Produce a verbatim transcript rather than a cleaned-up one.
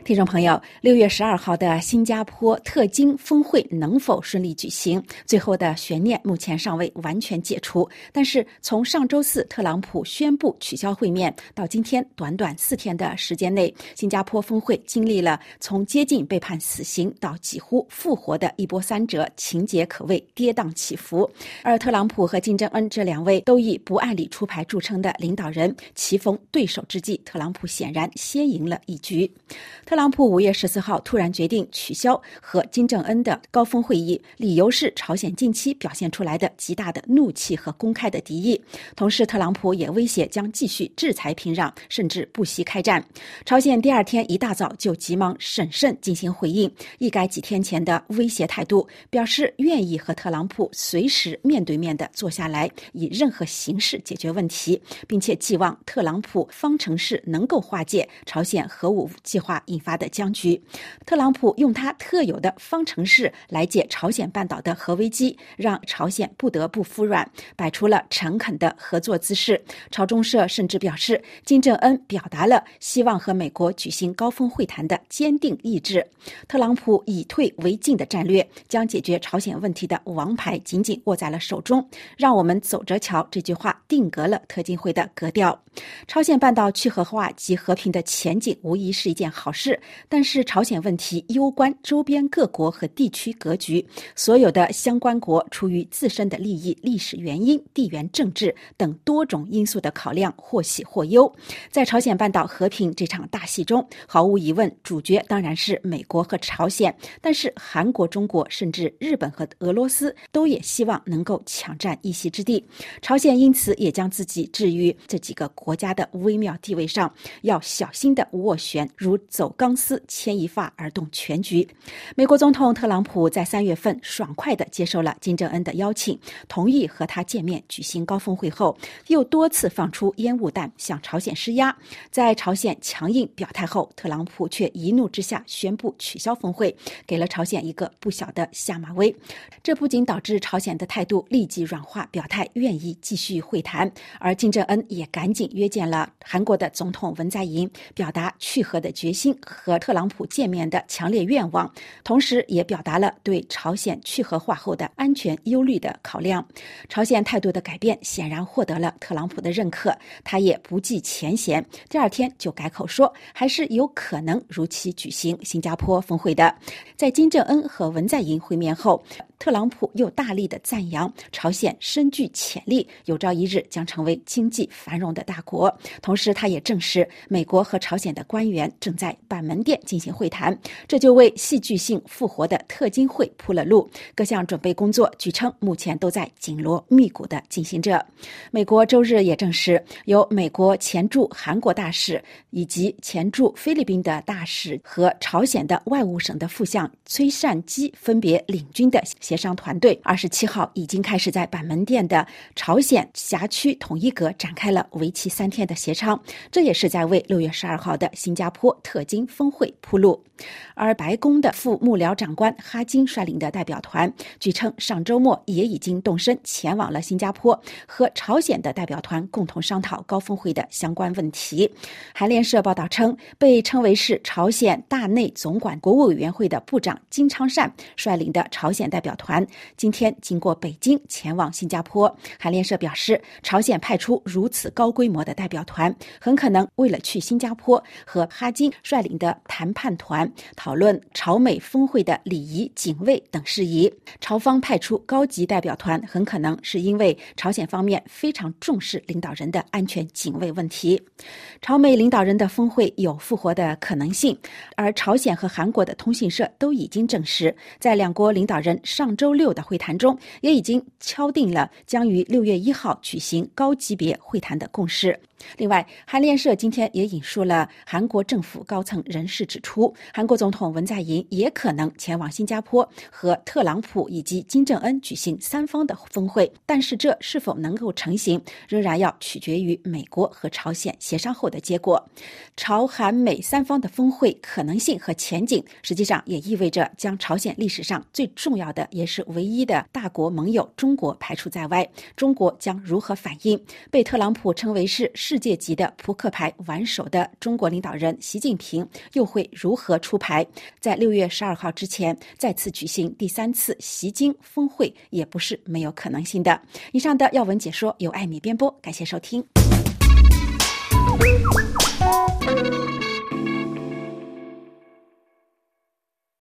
听众朋友，六月十二号的新加坡特金峰会能否顺利举行？最后的悬念目前尚未完全解除。但是从上周四特朗普宣布取消会面到今天短短四天的时间内，新加坡峰会经历了从接近被判死刑到几乎复活的一波三折，情节可谓跌宕起伏。而特朗普和金正恩这两位都以不按理出牌著称的领导人，棋逢对手之际，特朗普显然先赢了一局。特朗普五月十四号突然决定取消和金正恩的高峰会议，理由是朝鲜近期表现出来的极大的怒气和公开的敌意。同时，特朗普也威胁将继续制裁平壤，甚至不惜开战。朝鲜第二天一大早就急忙审慎进行回应，一改几天前的威胁态度，表示愿意和特朗普随时面对面的坐下来，以任何形式解决问题，并且寄望特朗普方程式能够化解朝鲜核武计划引发的僵局。特朗普用他特有的方程式来解朝鲜半岛的核危机，让朝鲜不得不服软，摆出了诚恳的合作姿势。朝中社甚至表示，金正恩表达了希望和美国举行高峰会谈的坚定意志。特朗普以退为进的战略，将解决朝鲜问题的王牌紧紧握在了手中。让我们走着瞧，这句话定格了特金会的格调。朝鲜半岛去核化及和平的前景无疑是一件好事，但是朝鲜问题攸关周边各国和地区格局，所有的相关国出于自身的利益、历史原因、地缘政治等多种因素的考量，或喜或忧。在朝鲜半岛和平这场大戏中，毫无疑问，主角当然是美国和朝鲜，但是韩国、中国甚至日本和俄罗斯都也希望能够抢占一席之地。朝鲜因此也将自己置于这几个国家的微妙地位上，要小心的斡旋，如走钢丝牵一发而动全局。美国总统特朗普在三月份爽快地接受了金正恩的邀请，同意和他见面举行高峰会后，又多次放出烟雾弹向朝鲜施压。在朝鲜强硬表态后，特朗普却一怒之下宣布取消峰会，给了朝鲜一个不小的下马威。这不仅导致朝鲜的态度立即软化，表态愿意继续会谈，而金正恩也赶紧约见了韩国的总统文在寅，表达去核的决心和特朗普见面的强烈愿望，同时也表达了对朝鲜去核化后的安全忧虑的考量。朝鲜态度的改变显然获得了特朗普的认可，他也不计前嫌，第二天就改口说还是有可能如期举行新加坡峰会的。在金正恩和文在寅会面后，特朗普又大力的赞扬朝鲜深具潜力，有朝一日将成为经济繁荣的大国。同时他也证实美国和朝鲜的官员正在板门店进行会谈，这就为戏剧性复活的特金会铺了路。各项准备工作据称目前都在紧锣密鼓地进行着。美国周日也证实，由美国前驻韩国大使以及前驻菲律宾的大使和朝鲜的外务省的副相崔善基分别领军的协商团队，二十七号已经开始在板门店的朝鲜辖区统一阁展开了为期三天的协商，这也是在为六月十二号的新加坡特金峰会铺路。而白宫的副幕僚长官哈金率领的代表团，据称上周末也已经动身前往了新加坡，和朝鲜的代表团共同商讨高峰会的相关问题。韩联社报道称，被称为是朝鲜大内总管国务委员会的部长金昌善率领的朝鲜代表团今天经过北京前往新加坡。韩联社表示，朝鲜派出如此高规模的代表团，很可能为了去新加坡和哈金率领的谈判团讨论朝美峰会的礼仪、警卫等事宜。朝方派出高级代表团，很可能是因为朝鲜方面非常重视领导人的安全警卫问题。朝美领导人的峰会有复活的可能性，而朝鲜和韩国的通讯社都已经证实，在两国领导人上周六的会谈中，也已经敲定了将于六月一号举行高级别会谈的共识。另外，韩联社今天也引述了韩国政府高层人士指出，韩国总统文在寅也可能前往新加坡和特朗普以及金正恩举行三方的峰会，但是这是否能够成行，仍然要取决于美国和朝鲜协商后的结果。朝韩美三方的峰会可能性和前景，实际上也意味着将朝鲜历史上最重要的也是唯一的大国盟友中国排除在外。中国将如何反应？被特朗普称为是世界级的扑克牌玩手的中国领导人习近平又会如何出牌？在六月十二号之前再次举行第三次习经峰会也不是没有可能性的。以上的要闻解说由艾米编播，感谢收听。